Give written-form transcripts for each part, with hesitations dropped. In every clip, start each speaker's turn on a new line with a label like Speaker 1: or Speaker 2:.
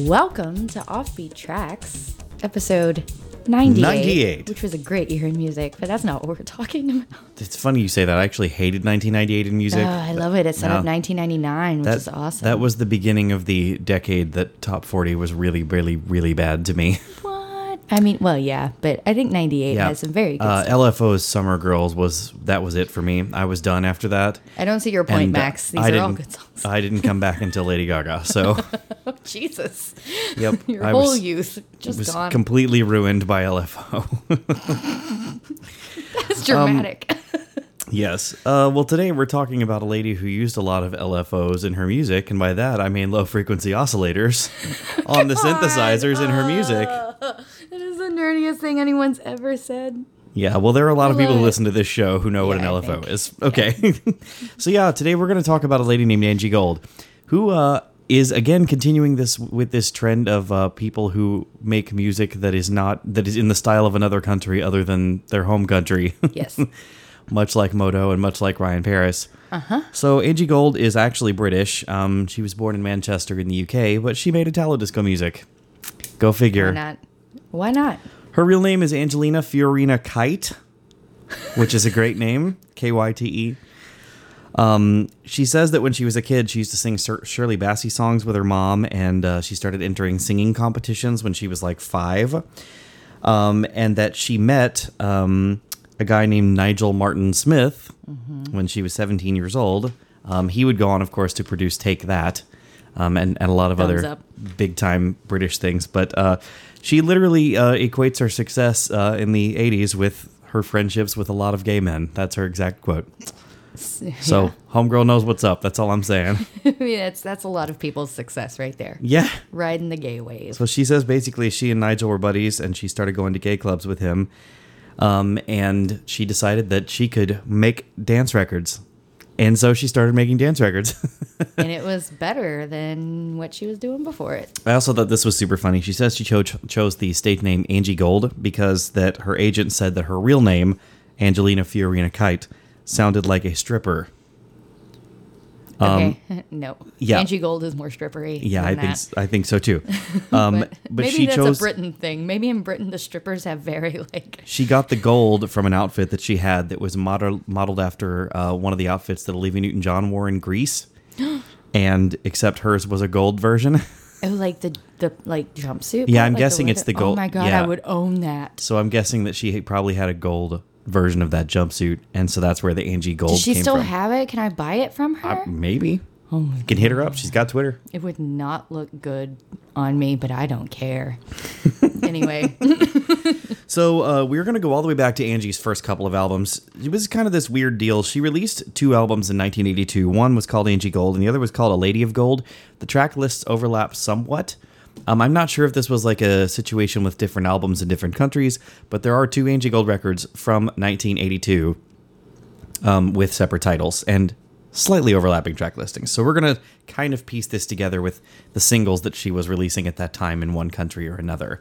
Speaker 1: Welcome to Offbeat Tracks, episode 98, which was a great year in music, but that's not what we're talking about.
Speaker 2: It's funny you say that. I actually hated 1998 in music.
Speaker 1: Oh, I love it. It set up 1999, which is awesome.
Speaker 2: That was the beginning of the decade that Top 40 was really, really, really bad to me.
Speaker 1: What? I mean, well, yeah, but I think 98 has some very good stuff.
Speaker 2: LFO's Summer Girls was it for me. I was done after that.
Speaker 1: I don't see your point, Max. These are all good songs.
Speaker 2: I didn't come back until Lady Gaga, so...
Speaker 1: Oh, Jesus.
Speaker 2: Yep.
Speaker 1: Your whole youth just
Speaker 2: was
Speaker 1: gone.
Speaker 2: Completely ruined by LFO.
Speaker 1: That's dramatic.
Speaker 2: Yes. Well, today we're talking about a lady who used a lot of LFOs in her music, and by that I mean low-frequency oscillators on the synthesizers in her music.
Speaker 1: That is the nerdiest thing anyone's ever said.
Speaker 2: Yeah, well, there are a lot of people who listen to this show who know what an
Speaker 1: I
Speaker 2: LFO
Speaker 1: think.
Speaker 2: is. Okay. Yeah. So yeah, today we're going to talk about a lady named Angie Gold, who is again continuing this trend of people who make music that is in the style of another country other than their home country.
Speaker 1: Yes.
Speaker 2: Much like Modo and much like Ryan Paris.
Speaker 1: Uh-huh.
Speaker 2: So Angie Gold is actually British. She was born in Manchester in the UK, but she made Italo disco music. Go figure.
Speaker 1: Why not?
Speaker 2: Her real name is Angelina Fiorina Kite, which is a great name, Kyte. She says that when she was a kid, she used to sing Shirley Bassey songs with her mom, and she started entering singing competitions when she was like 5, and that she met a guy named Nigel Martin Smith when she was 17 years old. He would go on, of course, to produce Take That and a lot of other big-time British things, but she literally equates her success in the 80s with her friendships with a lot of gay men. That's her exact quote. So, homegirl knows what's up. That's all I'm saying.
Speaker 1: I mean, that's a lot of people's success right there.
Speaker 2: Yeah.
Speaker 1: Riding the gay wave.
Speaker 2: So she says basically she and Nigel were buddies, and she started going to gay clubs with him, and she decided that she could make dance records. And so she started making dance records.
Speaker 1: And it was better than what she was doing before it.
Speaker 2: I also thought this was super funny. She says she chose the stage name Angie Gold because that her agent said that her real name, Angelina Fiorina Kite, sounded like a stripper.
Speaker 1: Okay, no.
Speaker 2: Yeah.
Speaker 1: Angie Gold is more strippery.
Speaker 2: Yeah,
Speaker 1: than
Speaker 2: I think so too.
Speaker 1: but maybe
Speaker 2: she
Speaker 1: that's
Speaker 2: chose
Speaker 1: a Britain thing. Maybe in Britain the strippers have very
Speaker 2: She got the gold from an outfit that she had that was modeled after one of the outfits that Olivia Newton-John wore in Grease, and except hers was a gold version.
Speaker 1: Oh, like the jumpsuit.
Speaker 2: Yeah,
Speaker 1: part?
Speaker 2: I'm
Speaker 1: Like
Speaker 2: guessing it's the gold.
Speaker 1: Oh my god,
Speaker 2: yeah.
Speaker 1: I would own that.
Speaker 2: So I'm guessing that she probably had a gold version of that jumpsuit, and so that's where the Angie Gold
Speaker 1: Does she
Speaker 2: came
Speaker 1: still
Speaker 2: from.
Speaker 1: have it? Can I buy it from her?
Speaker 2: Maybe.
Speaker 1: Oh my
Speaker 2: You can hit her up. She's got Twitter.
Speaker 1: It would not look good on me, but I don't care. Anyway.
Speaker 2: So we're going to go all the way back to Angie's first couple of albums. It was kind of this weird deal. She released 2 albums in 1982. One was called Angie Gold, and the other was called A Lady of Gold. The track lists overlap somewhat. I'm not sure if this was like a situation with different albums in different countries, but there are 2 Angie Gold records from 1982 with separate titles and slightly overlapping track listings. So we're going to kind of piece this together with the singles that she was releasing at that time in one country or another.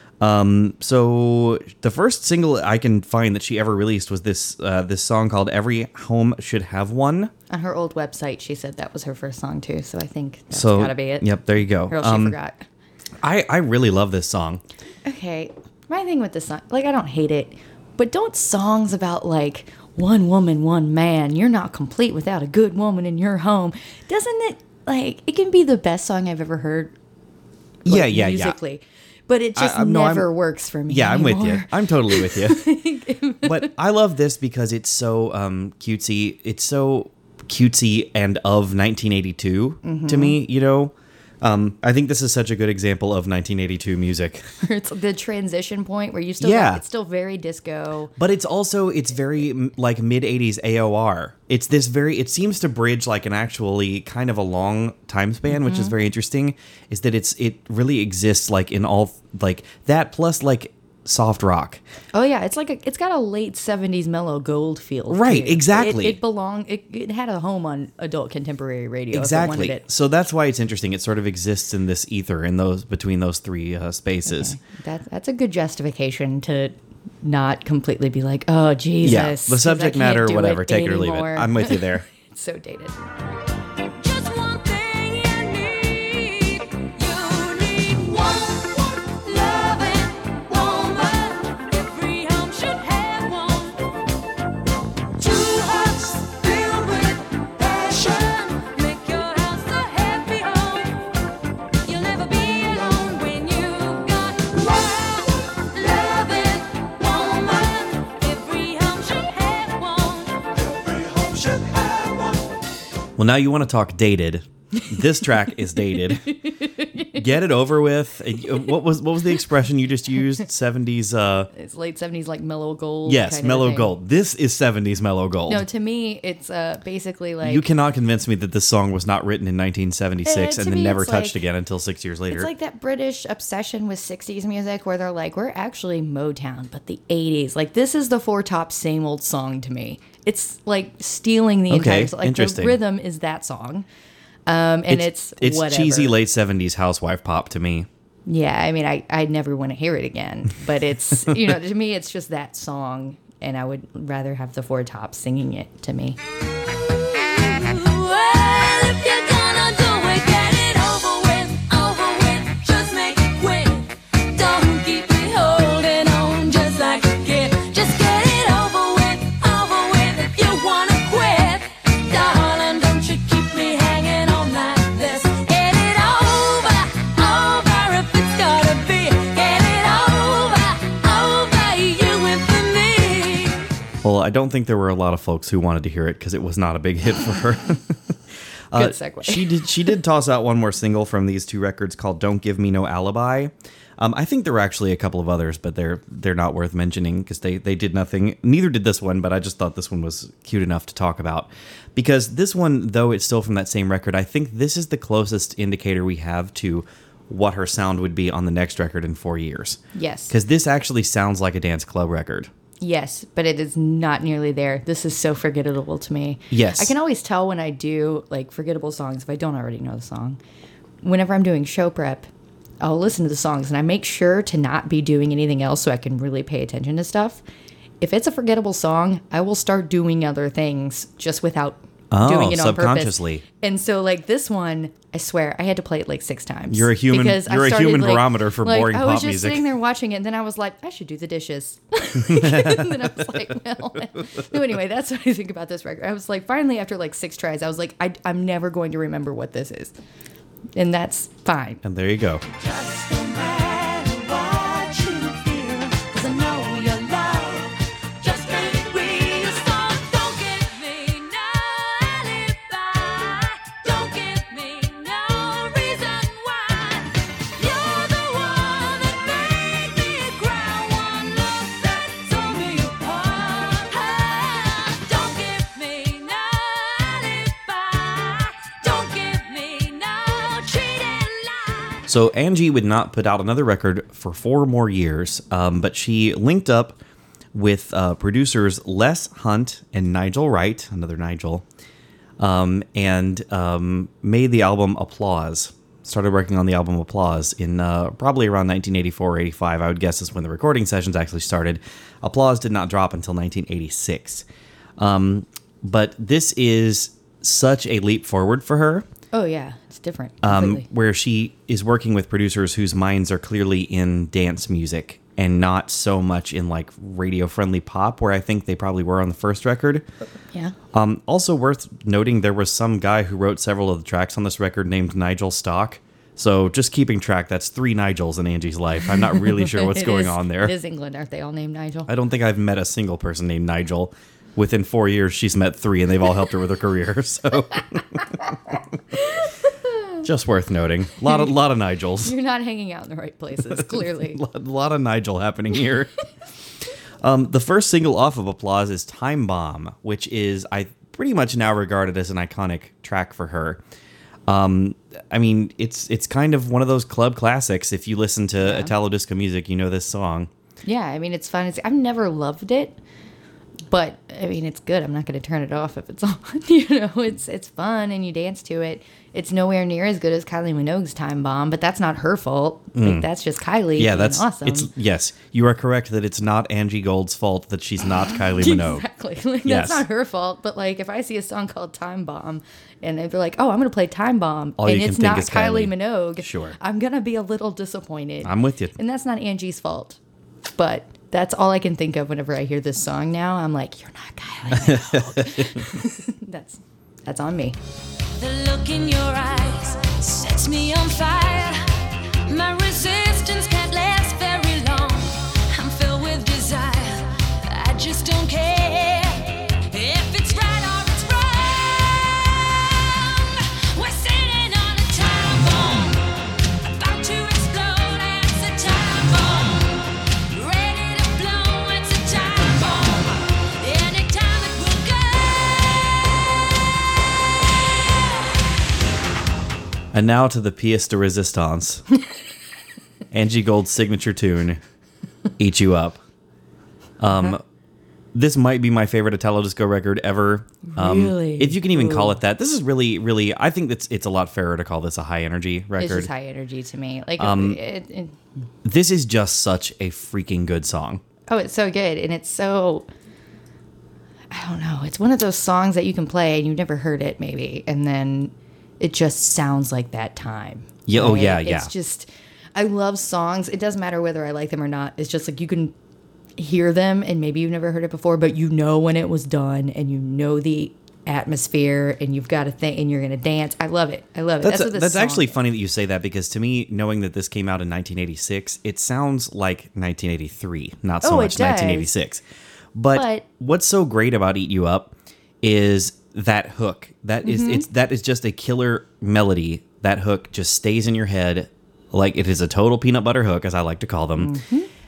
Speaker 2: So the first single I can find that she ever released was this song called Every Home Should Have One.
Speaker 1: On her old website, she said that was her first song too, so I think that's gotta be it.
Speaker 2: Yep, there you go.
Speaker 1: Or else she forgot.
Speaker 2: I really love this song.
Speaker 1: Okay, my thing with this song, like, I don't hate it, but don't songs about, like, one woman, one man, you're not complete without a good woman in your home, doesn't it, like, it can be the best song I've ever heard, like, musically, but it just never works for me
Speaker 2: Yeah,
Speaker 1: anymore.
Speaker 2: I'm with you. I'm totally with you. But I love this because it's so cutesy. It's so cutesy and of 1982 to me, you know? I think this is such a good example of 1982 music.
Speaker 1: It's the transition point where you still it's still very disco.
Speaker 2: But it's very like mid 80s AOR. It seems to bridge like an actually kind of a long time span, which is very interesting, is that it really exists like in all like that plus like soft rock.
Speaker 1: Oh yeah, it's got a late 70s mellow gold feel.
Speaker 2: Right,
Speaker 1: too.
Speaker 2: exactly.
Speaker 1: It had a home on adult contemporary radio.
Speaker 2: Exactly.
Speaker 1: If it wanted it.
Speaker 2: So that's why it's interesting. It sort of exists in this ether between those 3 spaces.
Speaker 1: Okay. That's a good justification to not completely be like, oh Jesus.
Speaker 2: Yeah, the subject matter, whatever, take it or leave it.
Speaker 1: anymore.
Speaker 2: I'm with you there.
Speaker 1: It's so dated.
Speaker 3: Just one thing you need
Speaker 2: Well, now you want to talk dated. This track is dated. Get it over with. What was the expression you just used? 70s.
Speaker 1: It's late 70s, like mellow gold.
Speaker 2: Yes,
Speaker 1: kind of
Speaker 2: mellow
Speaker 1: thing.
Speaker 2: gold. This is 70s mellow gold.
Speaker 1: No, to me, it's basically like...
Speaker 2: You cannot convince me that this song was not written in 1976
Speaker 1: to
Speaker 2: and then
Speaker 1: me,
Speaker 2: never
Speaker 1: it's
Speaker 2: touched
Speaker 1: like-
Speaker 2: again until 6 years later.
Speaker 1: It's like that British obsession with 60s music where they're like, we're actually Motown, but the 80s. Like, this is the Four Tops same old song to me. It's like stealing the
Speaker 2: Okay,
Speaker 1: entire... Like,
Speaker 2: interesting.
Speaker 1: the rhythm is that song. And it's whatever.
Speaker 2: cheesy late 70s housewife pop to me.
Speaker 1: Yeah, I mean, I never want to hear it again. But it's, to me, it's just that song. And I would rather have the Four Tops singing it to me.
Speaker 3: Well, if you're gonna do it, get it over with, just make it quick. Don't keep me holding on just like a gift. Just get it over with, if you wanna quit. Darling, don't you keep me hanging on like this. Get it over if it's gotta be. Get it over, you and for me.
Speaker 2: Well, I don't think there were a lot of folks who wanted to hear it because it was not a big hit for her.
Speaker 1: Good segue.
Speaker 2: She did toss out one more single from these two records called "Don't Give Me No Alibi." I think there were actually a couple of others, but they're not worth mentioning because they did nothing. Neither did this one, but I just thought this one was cute enough to talk about. Because this one, though it's still from that same record, I think this is the closest indicator we have to what her sound would be on the next record in 4 years.
Speaker 1: Yes.
Speaker 2: Because this actually sounds like a dance club record.
Speaker 1: Yes, but it is not nearly there. This is so forgettable to me.
Speaker 2: Yes.
Speaker 1: I can always tell when I do like forgettable songs if I don't already know the song. Whenever I'm doing show prep, I'll listen to the songs and I make sure to not be doing anything else so I can really pay attention to stuff. If it's a forgettable song, I will start doing other things just without doing it on
Speaker 2: subconsciously.
Speaker 1: purpose. And so like this one, I swear, I had to play it like 6 times.
Speaker 2: You're a human-
Speaker 1: because I
Speaker 2: you're a
Speaker 1: started,
Speaker 2: human
Speaker 1: like-
Speaker 2: barometer for boring
Speaker 1: I
Speaker 2: pop
Speaker 1: was just
Speaker 2: music.
Speaker 1: sitting there watching it, and then I was like, I should do the dishes. And then I was like, well. So anyway, that's what I think about this record. I was like, finally, after like 6 tries, I was like, I'm never going to remember what this is. And that's fine.
Speaker 2: And there you go.
Speaker 3: Just no matter what you feel, 'cause I know your love just ain't real. So don't give me no alibi. Don't give me no reason why. You're the one that made me cry. One look that tore me apart. Don't give me no alibi. Don't give me no cheating lie.
Speaker 2: So Angie would not put out another record for 4 more years, but she linked up with producers Les Hunt and Nigel Wright, another Nigel, and made the album Applause. Started working on the album Applause in probably around 1984 or 85. I would guess is when the recording sessions actually started. Applause did not drop until 1986. But this is such a leap forward for her.
Speaker 1: Oh, yeah. It's different. Completely.
Speaker 2: Where she is working with producers whose minds are clearly in dance music and not so much in like radio-friendly pop, where I think they probably were on the first record.
Speaker 1: Yeah.
Speaker 2: Also worth noting, there was some guy who wrote several of the tracks on this record named Nigel Stock. So just keeping track, that's 3 Nigels in Angie's life. I'm not really sure what's
Speaker 1: It
Speaker 2: going
Speaker 1: is-
Speaker 2: on there.
Speaker 1: It is England. Aren't they all named Nigel?
Speaker 2: I don't think I've met a single person named Nigel. Within 4 years, she's met 3, and they've all helped her with her career. So, just worth noting. A lot of Nigels.
Speaker 1: You're not hanging out in the right places, clearly.
Speaker 2: A lot of Nigel happening here. The first single off of Applause is Time Bomb, which is I pretty much now regarded as an iconic track for her. I mean, it's kind of one of those club classics. If you listen to Italo disco music, you know this song.
Speaker 1: Yeah, I mean, it's fun. I've never loved it, but I mean, it's good. I'm not going to turn it off if it's on. It's fun and you dance to it. It's nowhere near as good as Kylie Minogue's Time Bomb, but that's not her fault. Like, that's just Kylie.
Speaker 2: Yeah,
Speaker 1: being
Speaker 2: that's
Speaker 1: awesome.
Speaker 2: yes, you are correct that it's not Angie Gold's fault that she's not Kylie Minogue.
Speaker 1: Exactly. Like,
Speaker 2: Yes.
Speaker 1: That's not her fault. But like, if I see a song called Time Bomb, and they're like, "Oh, I'm going to play Time Bomb,"
Speaker 2: All
Speaker 1: and
Speaker 2: you can
Speaker 1: it's
Speaker 2: think
Speaker 1: not
Speaker 2: is
Speaker 1: Kylie
Speaker 2: Kylie.
Speaker 1: Minogue,
Speaker 2: Sure.
Speaker 1: I'm going to be a little disappointed.
Speaker 2: I'm with you.
Speaker 1: And that's not Angie's fault. But that's all I can think of whenever I hear this song now. I'm like, "You're not Kylie Minogue." That's on me.
Speaker 3: The look in your eyes sets me on fire. My resistance can't last very long. I'm filled with desire. I just don't care if it's right or it's wrong.
Speaker 2: And now to the pièce de résistance. Angie Gold's signature tune, Eat You Up. This might be my favorite Italo Disco record ever.
Speaker 1: Really?
Speaker 2: If you can even call
Speaker 1: Ooh.
Speaker 2: it that. This is really, really, I think it's a lot fairer to call this a high energy record.
Speaker 1: It's just high energy to me. Like,
Speaker 2: This is just such a freaking good song.
Speaker 1: oh, it's so good. And it's so, I don't know. It's one of those songs that you can play and you've never heard it maybe. And then it just sounds like that time.
Speaker 2: Yeah, oh, yeah, yeah.
Speaker 1: It's just, I love songs. It doesn't matter whether I like them or not. It's just like you can hear them and maybe you've never heard it before, but you know when it was done and you know the atmosphere and you've got a thing and you're going to dance. I love it. I love it. That's what this
Speaker 2: That's
Speaker 1: song
Speaker 2: actually
Speaker 1: is.
Speaker 2: funny that you say that, because to me, knowing that this came out in 1986, it sounds like 1983, not so
Speaker 1: Oh, it
Speaker 2: much
Speaker 1: does.
Speaker 2: 1986. But what's so great about Eat You Up is that hook. That is that is just a killer melody. That hook just stays in your head like it is a total peanut butter hook, as I like to call them.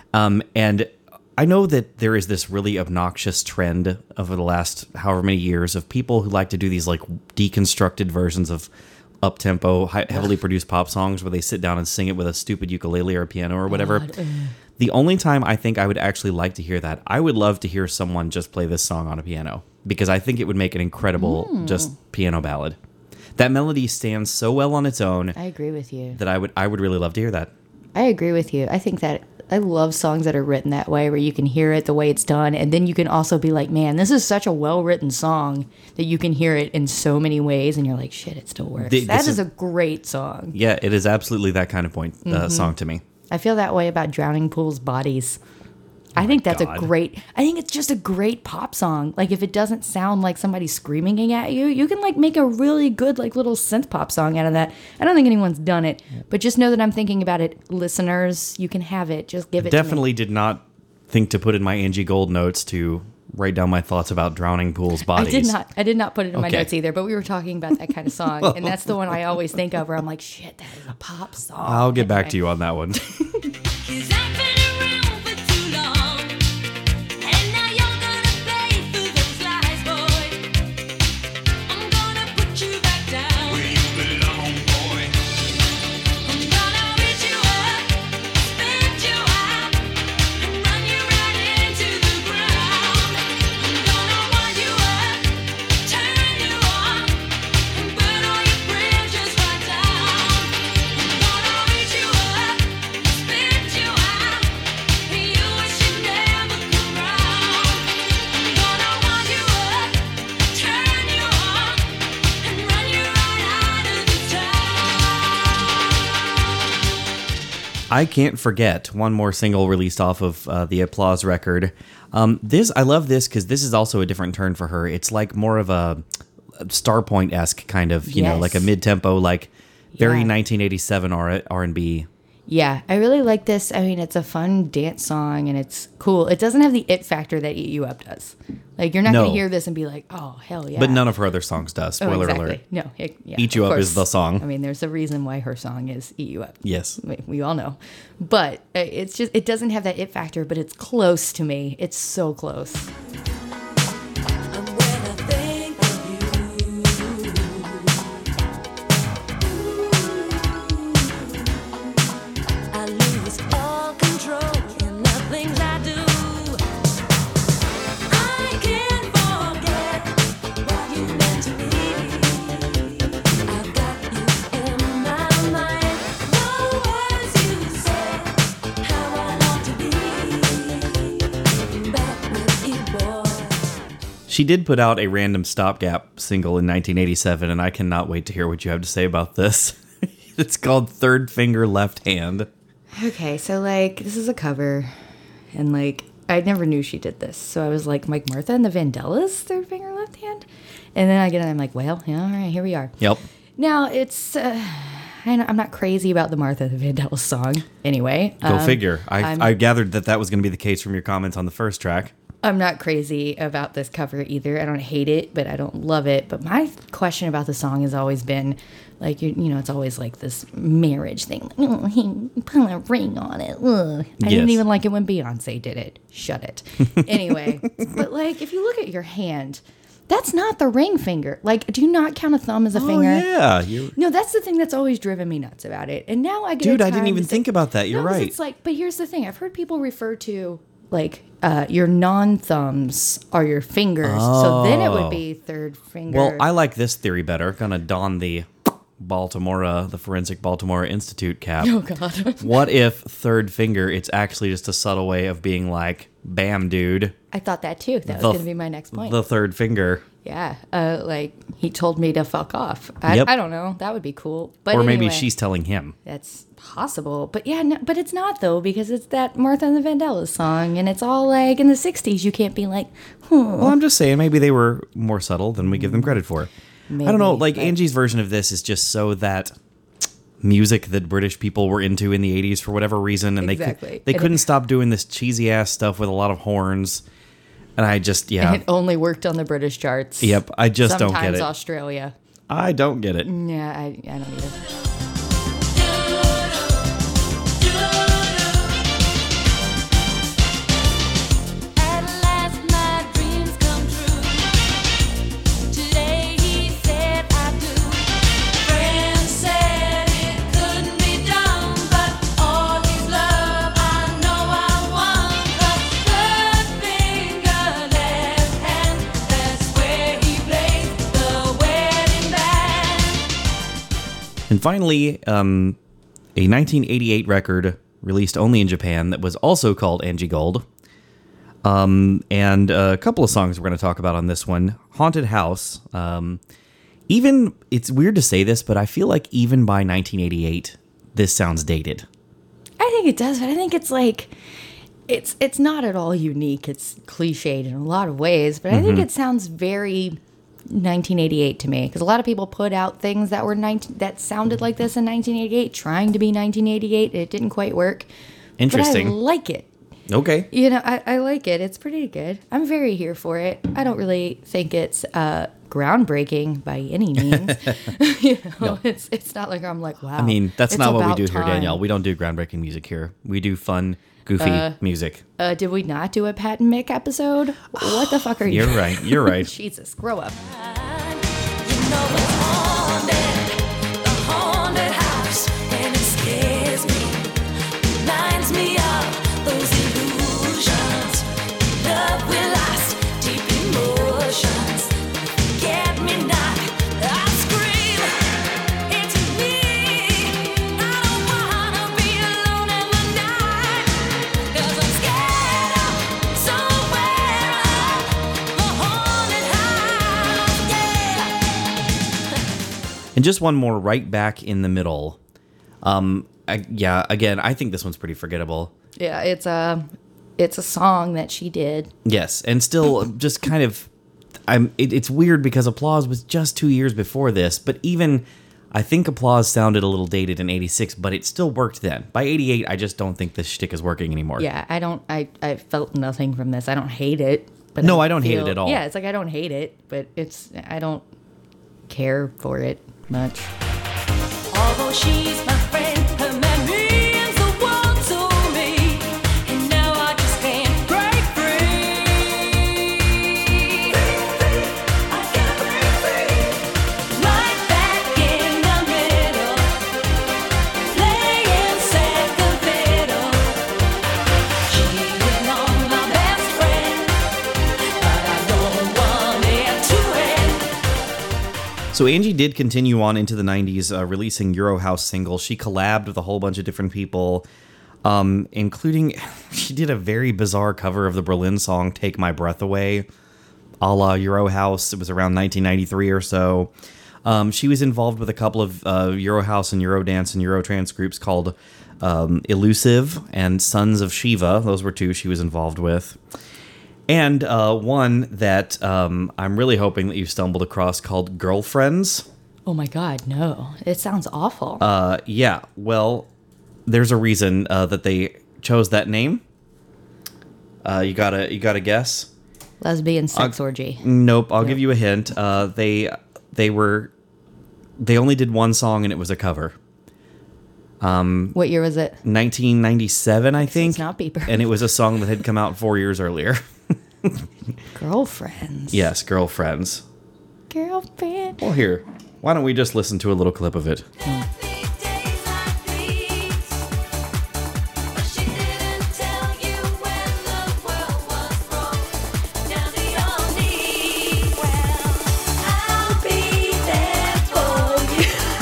Speaker 2: And I know that there is this really obnoxious trend over the last however many years of people who like to do these like deconstructed versions of up-tempo, heavily produced pop songs where they sit down and sing it with a stupid ukulele or piano or whatever. The only time I think I would actually like to hear that, I would love to hear someone just play this song on a piano, because I think it would make an incredible just piano ballad. That melody stands so well on its own
Speaker 1: I agree with you.
Speaker 2: that I would really love to hear that.
Speaker 1: I agree with you. I think that I love songs that are written that way, where you can hear it the way it's done, and then you can also be like, man, this is such a well-written song that you can hear it in so many ways, and you're like, shit, it still works.
Speaker 2: This
Speaker 1: That
Speaker 2: is-
Speaker 1: is a great song.
Speaker 2: Yeah, it is absolutely that kind of song to me.
Speaker 1: I feel that way about Drowning Pool's Bodies. I think that's
Speaker 2: God.
Speaker 1: I think it's just a great pop song. Like, if it doesn't sound like somebody screaming at you, you can like make a really good like little synth pop song out of that. I don't think anyone's done it, but just know that I'm thinking about it. Listeners, you can have it. Just give it
Speaker 2: Definitely did not think to put in my Angie Gold notes to write down my thoughts about Drowning Pool's
Speaker 1: to me.
Speaker 2: bodies.
Speaker 1: I did not put it in my
Speaker 2: Okay.
Speaker 1: notes either, but we were talking about that kind of song, and that's the one I always think of where I'm like, shit, that is a pop song.
Speaker 2: I'll get back
Speaker 1: Anyway.
Speaker 2: to you on that one.
Speaker 3: 'Cause I've been around for too long, and now you're gonna pay for those lies, boy. I'm gonna put you back down. Where you belong, boy. I'm gonna beat you up, spit you out, and run you right into the ground. I'm gonna wind you up, turn you on, and burn all your bridges right down. I'm gonna beat you up, spit you out, and you wish you never come round. I'm gonna wind you up, turn you on, and run you right out of the town.
Speaker 2: I Can't Forget, one more single released off of the Applause record. I love this because this is also a different turn for her. It's like more of a Starpoint-esque kind of, you know,
Speaker 1: Yes.
Speaker 2: like a mid-tempo, like very
Speaker 1: Yeah.
Speaker 2: 1987 R&B.
Speaker 1: Yeah, I really like this. I mean, it's a fun dance song and it's cool. It doesn't have the it factor that Eat You Up does. Like, you're not
Speaker 2: No.
Speaker 1: going to hear this and be like, oh, hell yeah.
Speaker 2: But none of her other songs does.
Speaker 1: Oh,
Speaker 2: Spoiler
Speaker 1: exactly.
Speaker 2: alert.
Speaker 1: No,
Speaker 2: Eat You
Speaker 1: of
Speaker 2: Up is
Speaker 1: course.
Speaker 2: the song.
Speaker 1: I mean, there's a reason why her song is Eat You Up.
Speaker 2: Yes.
Speaker 1: We all know. But it's just, it doesn't have that it factor, but it's close to me. It's so close.
Speaker 3: And when I think of you, I lose all control in the things I do. I can't forget what you meant to me. I've got you in my mind. The words you said, how I long to be back with you, boy.
Speaker 2: She did put out a random stopgap single in 1987, and I cannot wait to hear what you have to say about this. It's called Third Finger Left Hand.
Speaker 1: Okay, so like this is a cover, and like I never knew she did this, so I was like Mike Martha and the Vandellas, Third Finger Left Hand, and then I get it, I'm like, well, yeah, all right, here we are.
Speaker 2: Yep.
Speaker 1: Now it's I'm not crazy about the Martha the Vandellas song. Anyway,
Speaker 2: Go figure.
Speaker 1: I'm-
Speaker 2: I gathered that was going to be the case from your comments on the first track.
Speaker 1: I'm not crazy about this cover either. I don't hate it, but I don't love it. But my question about the song has always been, like, you know, it's always like this marriage thing. Like, oh, he put a ring on it. Ugh. I didn't
Speaker 2: Yes.
Speaker 1: even like it when Beyonce did it. Shut it. Anyway, but like, if you look at your hand, That's not the ring finger. Like, do you not count a thumb as a finger?
Speaker 2: Yeah. You,
Speaker 1: No, that's the thing that's always driven me nuts about it. And now I get
Speaker 2: dude,
Speaker 1: a
Speaker 2: I didn't
Speaker 1: time
Speaker 2: even
Speaker 1: to
Speaker 2: think
Speaker 1: say-
Speaker 2: about that. You're
Speaker 1: No, 'cause
Speaker 2: right.
Speaker 1: It's like, but here's the thing. I've heard people refer to like your non-thumbs are your fingers. So then it would be third finger.
Speaker 2: Well, I like this theory better. Gonna don the the Forensic Baltimore Institute cap.
Speaker 1: Oh God.
Speaker 2: What if third finger, it's actually just a subtle way of being like, bam, dude.
Speaker 1: I thought that too. That was
Speaker 2: The-
Speaker 1: going to be my next point.
Speaker 2: The third finger.
Speaker 1: Yeah. Like he told me to fuck off.
Speaker 2: Yep.
Speaker 1: I don't know. That would be cool. But
Speaker 2: Or maybe
Speaker 1: anyway,
Speaker 2: she's telling him.
Speaker 1: That's possible. But yeah, no, but it's not though, because it's that Martha and the Vandellas song. And it's all like in the 60s. You can't be like,
Speaker 2: Well, I'm just saying, maybe they were more subtle than we give them credit for. I don't know.
Speaker 1: Maybe,
Speaker 2: Like,
Speaker 1: but-
Speaker 2: Angie's version of this is just so that music that British people were into in the 80s for whatever reason. And
Speaker 1: Exactly.
Speaker 2: they
Speaker 1: And
Speaker 2: couldn't stop doing this cheesy ass stuff with a lot of horns. And I just, yeah.
Speaker 1: it only worked on the British charts.
Speaker 2: Yep. I just
Speaker 1: Sometimes
Speaker 2: don't get it.
Speaker 1: Australia.
Speaker 2: I don't get it.
Speaker 1: Yeah, I don't either.
Speaker 3: At last my dreams come true. Today he said I do. Friends said it couldn't be done, but all his love I know I won. 'Cause third finger, left hand, that's where he plays the wedding band.
Speaker 2: And finally, a 1988 record released only in Japan that was also called Angie Gold. And a couple of songs we're going to talk about on this one. Haunted House. Even, it's weird to say this, but I feel like even by 1988, this sounds dated.
Speaker 1: I think it does, but I think it's like it's not at all unique. It's cliched in a lot of ways, but I think it sounds very 1988 to me, because a lot of people put out things that were that sounded like this in 1988, trying to be 1988. It didn't quite work.
Speaker 2: Interesting.
Speaker 1: But I like it.
Speaker 2: Okay.
Speaker 1: You know, I like it. It's pretty good. I'm very here for it. I don't really think it's groundbreaking by any means. You know, it's not like I'm like, wow.
Speaker 2: I mean, that's
Speaker 1: it's
Speaker 2: not what we
Speaker 1: about
Speaker 2: do here,
Speaker 1: time.
Speaker 2: Danielle. We don't do groundbreaking music here. We do fun, goofy music.
Speaker 1: Did we not do a Pat and Mick episode? What the fuck are you?
Speaker 2: You're right. You're right.
Speaker 1: Jesus, grow up.
Speaker 3: You know it's haunted, the haunted house, and it scares me, reminds me of those illusions, love we lost, deep emotions. Get me not, I scream, it's me. I don't wanna be alone in the night, 'cause I'm scared of somewhere the haunted house, yeah.
Speaker 2: And just one more right back in the middle. Again, I think this one's pretty forgettable.
Speaker 1: Yeah, it's a song that she did.
Speaker 2: Yes, and still just kind of, it's weird because Applause was just 2 years before this, but even, I think Applause sounded a little dated in 86, but it still worked then. By 88, I just don't think this shtick is working anymore.
Speaker 1: Yeah, I felt nothing from this. I don't hate it. But
Speaker 2: No, I don't hate it at all.
Speaker 1: Yeah, it's like I don't hate it, but I don't care for it much.
Speaker 3: Although she's my friend, her memory means the world to me, and now I just can't break free. I can't break free. Right back in the middle, playing second fiddle, cheating on my best friend, but I don't want it to end.
Speaker 2: So Angie did continue on into the 90s, releasing Eurohouse singles. She collabed with a whole bunch of different people, including, she did a very bizarre cover of the Berlin song Take My Breath Away, a la Eurohouse. It was around 1993 or so. She was involved with a couple of Eurohouse and Eurodance and Eurotrance groups called Elusive and Sons of Shiva. Those were two she was involved with. And one that I'm really hoping that you stumbled across called Girlfriends.
Speaker 1: Oh my God, no! It sounds awful.
Speaker 2: Yeah, well, there's a reason that they chose that name. You gotta guess.
Speaker 1: Lesbian sex orgy.
Speaker 2: Nope. I'll give you a hint. They only did one song and it was a cover.
Speaker 1: What year was it?
Speaker 2: 1997, I think.
Speaker 1: It's not Bieber.
Speaker 2: And it was a song that had come out 4 years earlier.
Speaker 1: Girlfriends.
Speaker 2: Yes, Girlfriends.
Speaker 1: Girlfriend.
Speaker 2: Well, here, why don't we just listen to a little clip of it?
Speaker 3: Days like these, but she didn't tell you when the world was broke. Now the only I'll be there for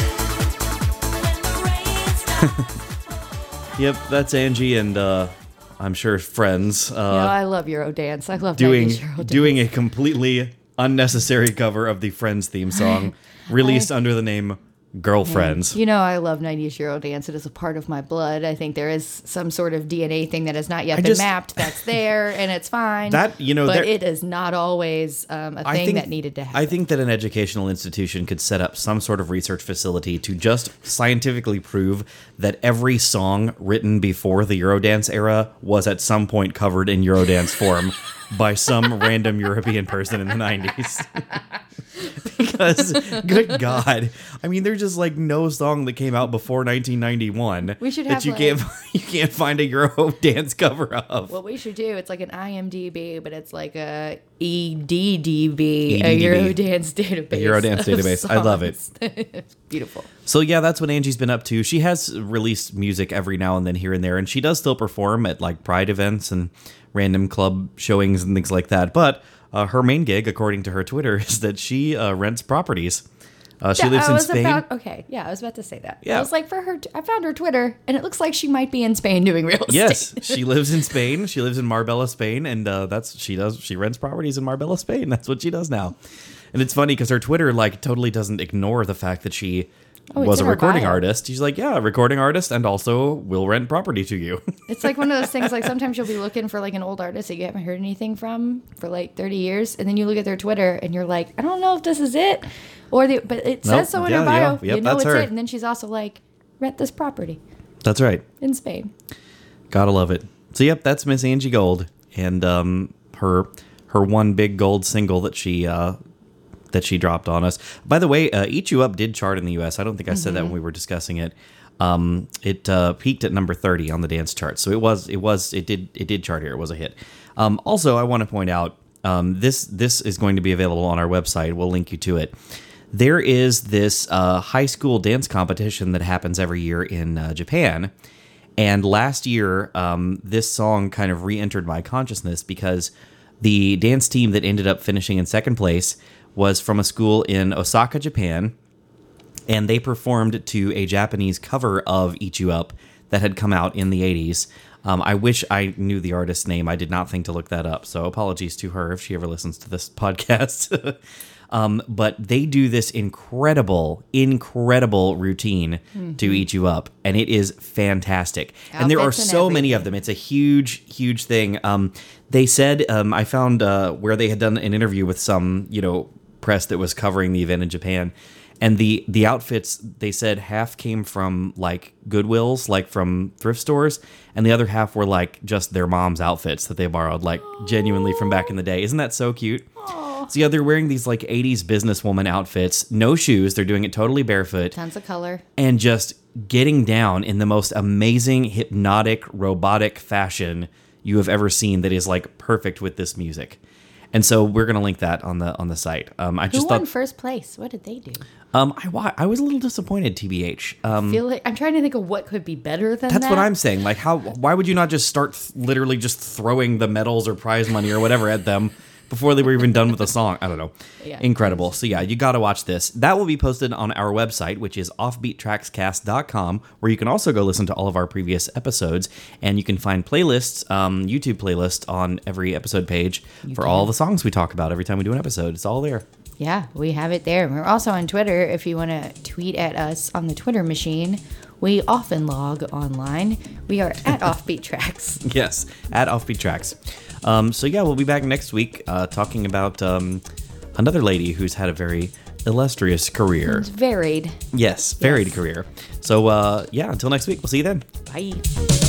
Speaker 3: you when the rain stops.
Speaker 2: Yep, that's Angie and I'm sure friends
Speaker 1: I love Eurodance. I love
Speaker 2: doing
Speaker 1: 90s Eurodance.
Speaker 2: doing a completely unnecessary cover of the Friends theme song, released under the name Girlfriends.
Speaker 1: You know, I love 90s Eurodance. It is a part of my blood. I think there is some sort of DNA thing that has not yet been mapped that's there, and it's fine.
Speaker 2: But
Speaker 1: it is not always a thing that needed to happen.
Speaker 2: I think that an educational institution could set up some sort of research facility to just scientifically prove that every song written before the Eurodance era was at some point covered in Eurodance form by some random European person in the 90s. Because, good God, I mean, there's just like no song that came out before 1991
Speaker 1: We should
Speaker 2: that
Speaker 1: have,
Speaker 2: you can't find a Euro dance cover of.
Speaker 1: What we should do, it's like an IMDb, but it's like a EDDB, a
Speaker 2: EDDB.
Speaker 1: Eurodance database.
Speaker 2: A Eurodance database. I love it.
Speaker 1: It's beautiful.
Speaker 2: So yeah, that's what Angie's been up to. She has released music every now and then here and there, and she does still perform at like Pride events and random club showings and things like that. But her main gig, according to her Twitter, is that she rents properties. She lives in Spain.
Speaker 1: I was about to say that.
Speaker 2: Yeah.
Speaker 1: I was like, I found her Twitter, and it looks like she might be in Spain doing real estate.
Speaker 2: Yes, she lives in Spain. She lives in Marbella, Spain, and she rents properties in Marbella, Spain. That's what she does now. And it's funny because her Twitter like totally doesn't ignore the fact that she was a
Speaker 1: in her
Speaker 2: recording
Speaker 1: bio.
Speaker 2: artist. She's like, yeah, recording artist, and also will rent property to you.
Speaker 1: It's like one of those things, like sometimes you'll be looking for like an old artist that you haven't heard anything from for like 30 years, and then you look at their Twitter and you're like, I don't know if this is it. But it says
Speaker 2: Nope.
Speaker 1: so in
Speaker 2: Yeah,
Speaker 1: her bio.
Speaker 2: yeah. Yep,
Speaker 1: you know
Speaker 2: that's
Speaker 1: it's
Speaker 2: her.
Speaker 1: it. And then she's also like, rent this property
Speaker 2: That's right.
Speaker 1: in Spain.
Speaker 2: Gotta love it. So yep, that's Miss Angie Gold, and her one big gold single that she dropped on us. By the way, "Eat You Up" did chart in the U.S. I don't think I said that when we were discussing it. It peaked at number 30 on the dance chart, so it did chart here. It was a hit. Also, I want to point out this is going to be available on our website. We'll link you to it. There is this high school dance competition that happens every year in Japan. And last year, this song kind of re-entered my consciousness because the dance team that ended up finishing in second place was from a school in Osaka, Japan. And they performed to a Japanese cover of Eat You Up that had come out in the 80s. I wish I knew the artist's name. I did not think to look that up. So apologies to her if she ever listens to this podcast. But they do this incredible routine to Eat You Up, and it is fantastic. And there are
Speaker 1: Outfits and
Speaker 2: so many of them. It's a huge thing. They said, I found where they had done an interview with some, press that was covering the event in Japan, and the outfits, they said half came from like Goodwills, like from thrift stores, and the other half were like just their mom's outfits that they borrowed, like genuinely from back in the day. Isn't that so cute? So yeah, they're wearing these like 80s businesswoman outfits, no shoes. They're doing it totally barefoot.
Speaker 1: Tons of color.
Speaker 2: And just getting down in the most amazing, hypnotic, robotic fashion you have ever seen that is like perfect with this music. And so we're going to link that on the site. I just
Speaker 1: Who won
Speaker 2: thought
Speaker 1: first place? What did they do?
Speaker 2: I was a little disappointed, TBH.
Speaker 1: I'm trying to think of what could be better than
Speaker 2: That's
Speaker 1: that.
Speaker 2: what I'm saying. Like, why would you not just start literally just throwing the medals or prize money or whatever at them before they were even done with the song? I don't know.
Speaker 1: Yeah.
Speaker 2: Incredible. So yeah, you got to watch this. That will be posted on our website, which is offbeattrackscast.com, where you can also go listen to all of our previous episodes, and you can find playlists, YouTube playlists on every episode page for all the songs we talk about every time we do an episode. It's all there.
Speaker 1: Yeah, we have it there. We're also on Twitter. If you want to tweet at us on the Twitter machine, we often log online. We are at Offbeat Tracks.
Speaker 2: Yes, at Offbeat Tracks. So yeah, we'll be back next week talking about another lady who's had a very illustrious career.
Speaker 1: It's varied.
Speaker 2: Yes, varied career. So yeah, until next week, we'll see you then.
Speaker 1: Bye.